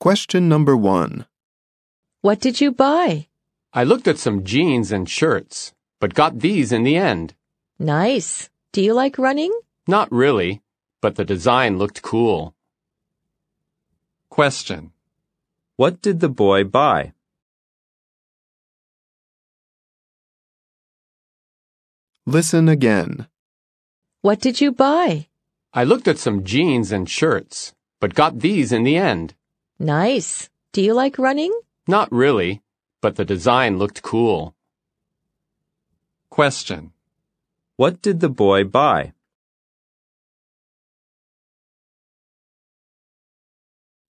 Question number 1. What did you buy? I looked at some jeans and shirts, but got these in the end. Nice. Do you like running? Not really, but the design looked cool. Question. What did the boy buy? Listen again. What did you buy? I looked at some jeans and shirts, but got these in the end. Nice. Do you like running? Not really, but the design looked cool. Question. What did the boy buy?